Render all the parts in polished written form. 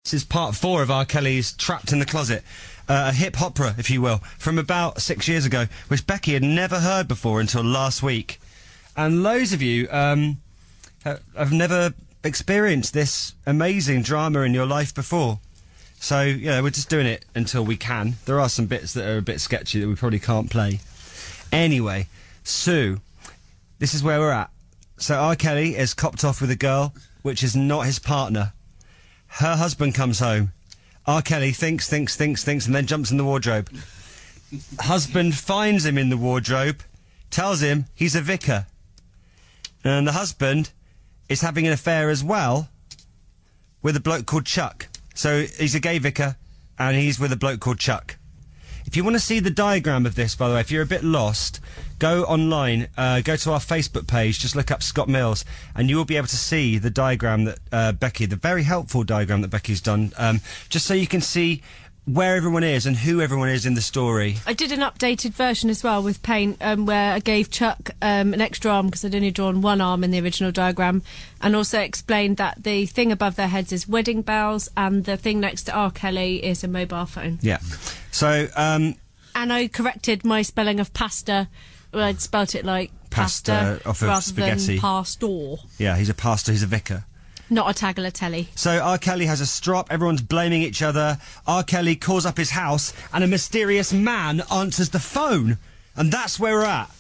This is part 4 of R. Kelly's Trapped in the Closet. A hip opera, if you will, from about 6 years ago, which Becky had never heard before until last week. And loads of you have never experienced this amazing drama in your life before. So, yeah, we're just doing it until we can. There are some bits that are a bit sketchy that we probably can't play. Anyway, Sue, this is where we're at. So R. Kelly is copped off with a girl, which is not his partner. Her husband comes home. R. Kelly thinks, and then jumps in the wardrobe. Husband finds him in the wardrobe, tells him he's a vicar. And the husband is having an affair as well with a bloke called Chuck. So he's a gay vicar, and he's with a bloke called Chuck. If you want to see the diagram of this, by the way, if you're a bit lost, go online, go to our Facebook page, just look up Scott Mills, and you will be able to see the diagram that Becky, the very helpful diagram that Becky's done, just so you can see where everyone is and who everyone is in the story. I did an updated version as well with paint, where I gave Chuck an extra arm because I'd only drawn one arm in the original diagram, and also explained that the thing above their heads is wedding bells and the thing next to R. Kelly is a mobile phone. Yeah. So, and I corrected my spelling of pasta. Well, I'd spelt it like pasta off of rather spaghetti. than pastor. Yeah, he's a pastor, he's a vicar. Not a tagliatelle. So R. Kelly has a strop, everyone's blaming each other. R. Kelly calls up his house, and a mysterious man answers the phone. And that's where we're at.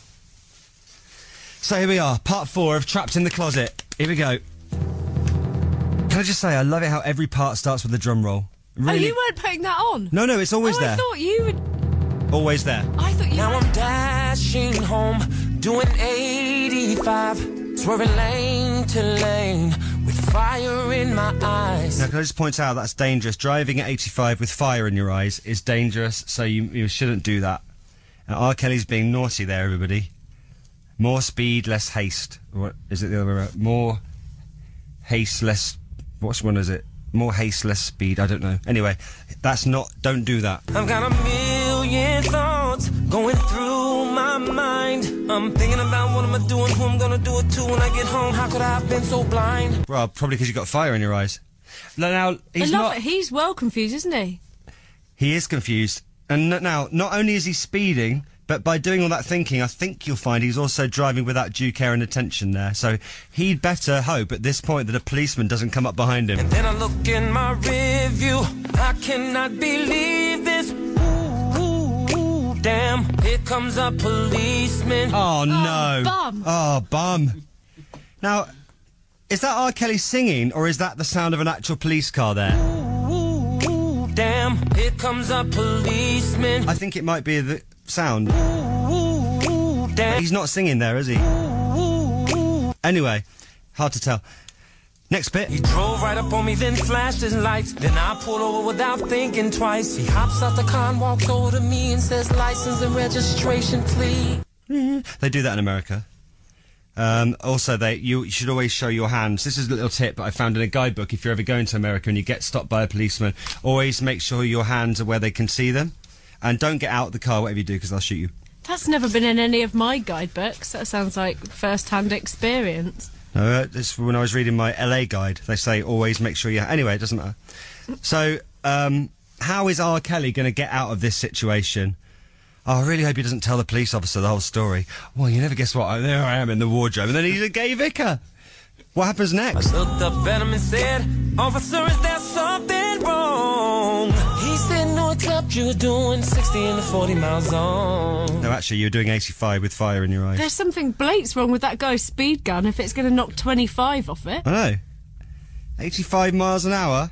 So here we are, part 4 of Trapped in the Closet. Here we go. Can I just say, I love it how every part starts with a drum roll. Really? Oh, you weren't putting that on? No, it's always there. I thought you would... Always there. I thought you Now I'm dashing home, doing 85, swerving lane to lane, with fire in my eyes. Now, can I just point out that's dangerous. Driving at 85 with fire in your eyes is dangerous, so you shouldn't do that. And R. Kelly's being naughty there, everybody. More speed, less haste. What is it the other way around? More haste, less... Which one is it? More haste, less speed. I don't know. Anyway, that's not... Don't do that. I've got a million thoughts going through my mind. I'm thinking about what am I doing, who I'm gonna do it to when I get home. How could I have been so blind? Well, probably because you've got fire in your eyes. Now, he's not... He's well confused, isn't he? He is confused. And now, not only is he speeding, but by doing all that thinking, I think you'll find he's also driving without due care and attention there. So he'd better hope at this point that a policeman doesn't come up behind him. And then I look in my rearview, I cannot believe this. Ooh, damn, here comes a policeman. Oh, no. Bum. Oh, bum. Now, is that R. Kelly singing, or is that the sound of an actual police car there? Ooh, damn, here comes a policeman. I think it might be the sound. Ooh, damn. He's not singing there, is he? Anyway, hard to tell. Next bit. He drove right up on me, then flashed his lights. Then I pulled over without thinking twice. He hops out the car and walks over to me and says, license and registration, please. They do that in America. Also, you should always show your hands. This is a little tip I found in a guidebook. If you're ever going to America and you get stopped by a policeman, always make sure your hands are where they can see them. And don't get out of the car, whatever you do, because they'll shoot you. That's never been in any of my guidebooks. That sounds like first-hand experience. No, this when I was reading my LA guide. They say always make sure you... Anyway, it doesn't matter. So, how is R. Kelly going to get out of this situation? Oh, I really hope he doesn't tell the police officer the whole story. Well, you never guess what? There I am in the wardrobe, and then he's a gay vicar. What happens next? I looked up at him and said, officer, is there something wrong? He said, no, except you're doing 60 in the 40 mile zone. No, actually, you're doing 85 with fire in your eyes. There's something blate's wrong with that guy's speed gun if it's going to knock 25 off it. I know. 85 miles an hour.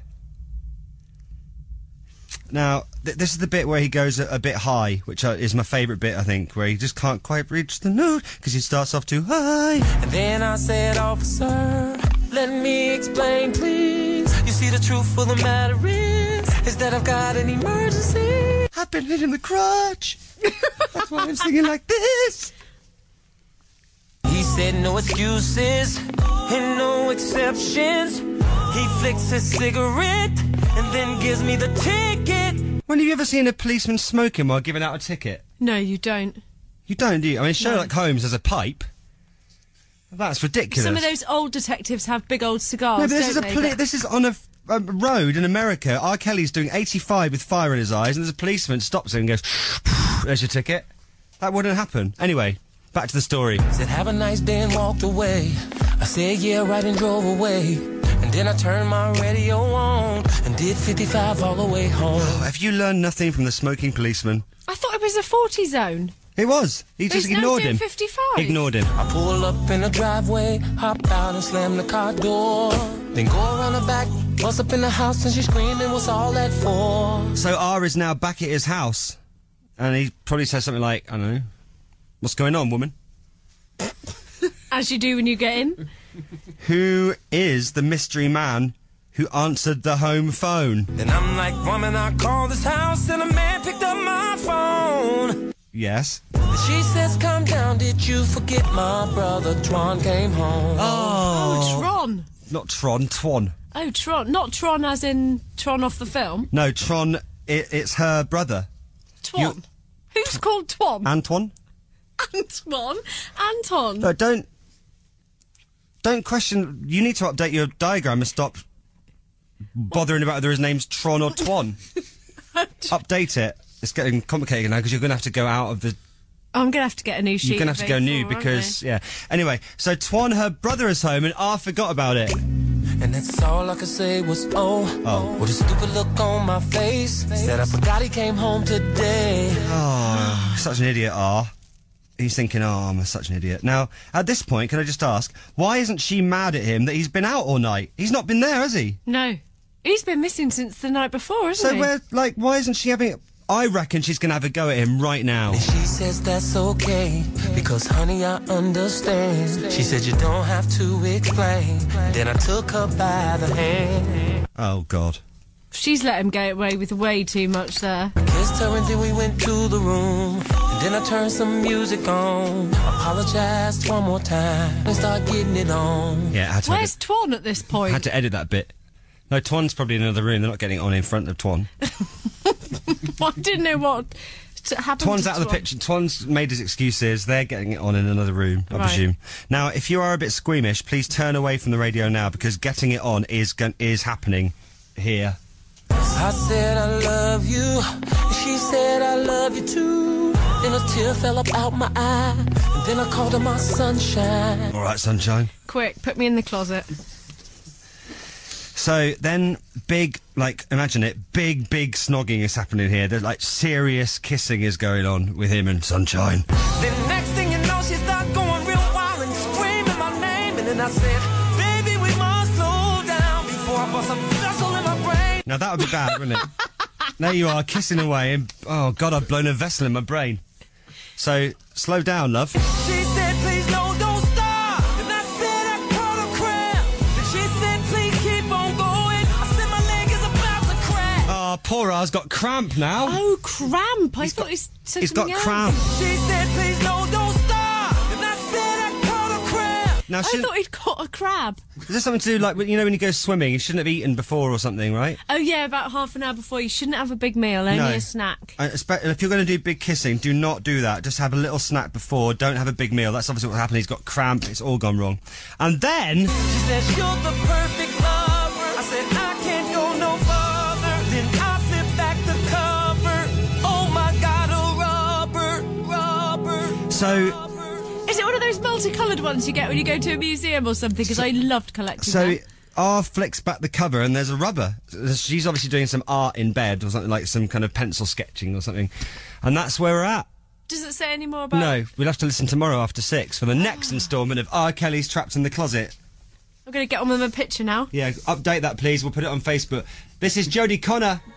Now, this is the bit where he goes a bit high, which is my favourite bit, I think, where he just can't quite reach the note because he starts off too high. And then I said, officer, let me explain, please. You see, the truth of the matter is that I've got an emergency. I've been hit in the crotch. That's why I'm singing like this. He said no excuses and no exceptions. He flicks his cigarette and then gives me the ticket. When have you ever seen a policeman smoking while giving out a ticket? No, you don't. You don't, do you? I mean, Sherlock Holmes has a pipe. That's ridiculous. Some of those old detectives have big old cigars, No, but don't they? this is on a road in America, R. Kelly's doing 85 with fire in his eyes, and there's a policeman stops him and goes, "There's your ticket." That wouldn't happen. Anyway, back to the story. Said have a nice day and walked away. I said yeah, right, and drove away. And then I turned my radio on and did 55 all the way home. Have you learned nothing from the smoking policeman? I thought it was a 40 zone. It was. He just He's now ignored doing him. 55. Ignored him. I pull up in the driveway, hop out and slam the car door. Then go around the back, bust up in the house and she's screaming, what's all that for? So R is now back at his house, and he probably says something like, I don't know, "What's going on, woman?" As you do when you get in. Who is the mystery man who answered the home phone? Then I'm like, woman, I called this house and a man picked up my phone. Yes. She says, come down, did you forget my brother Tron came home? Oh, Tron. Not Tron, Twan. Oh, Tron. Not Tron as in Tron off the film. No, Tron, it's her brother. Twan. Who's called Twan? Antoine? Antoine. Anton. No, don't question. You need to update your diagram and stop bothering about whether his name's Tron or Twan. Update it. It's getting complicated now because you're going to have to go out of the... I'm going to have to get a new sheet. You're going to have to go new because, yeah. Anyway, so Twan, her brother, is home and R forgot about it. And that's all I could say was, oh. With a stupid look on my face. Said I forgot he came home today. Oh, such an idiot, R. He's thinking, oh, I'm such an idiot. Now, at this point, can I just ask, why isn't she mad at him that he's been out all night? He's not been there, has he? No. He's been missing since the night before, hasn't he? So why isn't she having... I reckon she's going to have a go at him right now. And she says that's okay, because honey, I understand. She said you don't have to explain. Then I took her by the hand. Oh, God. She's let him get away with way too much there. I kissed her and then we went to the room. And then I turned some music on. Apologized one more time and start getting it on. Yeah, I had to Where's Twan at this point? had to edit that bit. No, Twan's probably in another room. They're not getting it on in front of Twan. I didn't know what happened. Twan's to out of the picture. Twan's made his excuses. They're getting it on in another room, I Right. presume. Now, if you are a bit squeamish, please turn away from the radio now because getting it on is happening here. I said I love you. She said I love you too. Then a tear fell up out my eye. And then I called her my sunshine. All right, sunshine. Quick, put me in the closet. So then, imagine it, big snogging is happening here. There's serious kissing is going on with him and Sunshine. Then next thing you know, she started going real wild and screaming my name. And then I said, baby, we must slow down before I bust a vessel in my brain. Now that would be bad, wouldn't it? There you are, kissing away, and oh God, I've blown a vessel in my brain. So, slow down, love. She said, please, no, don't stop. And I said, I caught a cramp. Then she said, please keep on going. I said, my leg is about to crack. Oh, poor R's got cramp now. Oh, cramp. I thought he's said He's got something else. cramp. She said, please, no, don't stop. And I said, I caught a cramp. Now, I thought he'd caught a crab. is this something to do, when you go swimming, you shouldn't have eaten before or something, right? Oh, yeah, about half an hour before. You shouldn't have a big meal, only No. a snack. If you're going to do big kissing, do not do that. Just have a little snack before. Don't have a big meal. That's obviously what happened. He's got cramp. It's all gone wrong. And then... She said, you're the perfect lover. I said, I can't go no further. Then I flipped back the cover. Oh my God, a rubber. So... Is it one of those multicoloured ones you get when you go to a museum or something? Because I loved collecting So them. R flicks back the cover and there's a rubber. She's obviously doing some art in bed or something, like some kind of pencil sketching or something. And that's where we're at. Does it say any more about... No, we'll have to listen tomorrow after 6 for the next instalment of R. Kelly's Trapped in the Closet. I'm going to get on with my picture now. Yeah, update that please. We'll put it on Facebook. This is Jodie Connor.